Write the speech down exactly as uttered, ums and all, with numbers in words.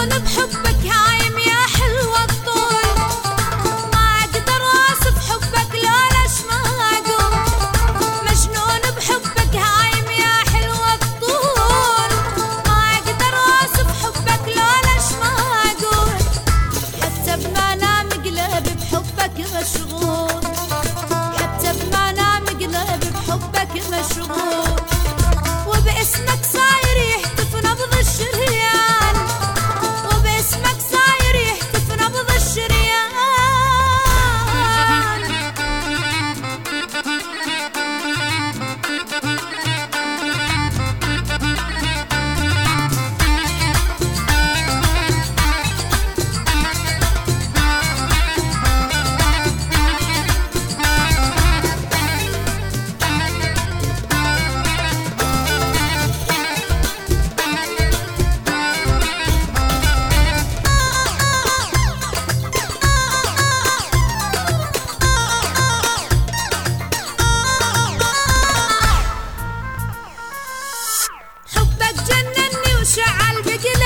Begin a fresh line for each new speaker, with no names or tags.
مجنون بحبك هايم يا حلو الطول، ما اقدر اوصف حبك لولاش ما اقول. مجنون بحبك هايم يا حلو الطول، ما اقدر اوصف حبك لولاش ما اقول. حتى بمنام قلبي بحبك مشغول، حتى بمنام قلبي بحبك مشغول. وباسمك صاير يهتف نبض الشريان، وباسمك صاير يهتف نبض الشريان. حبك جنني وشعل بقلبي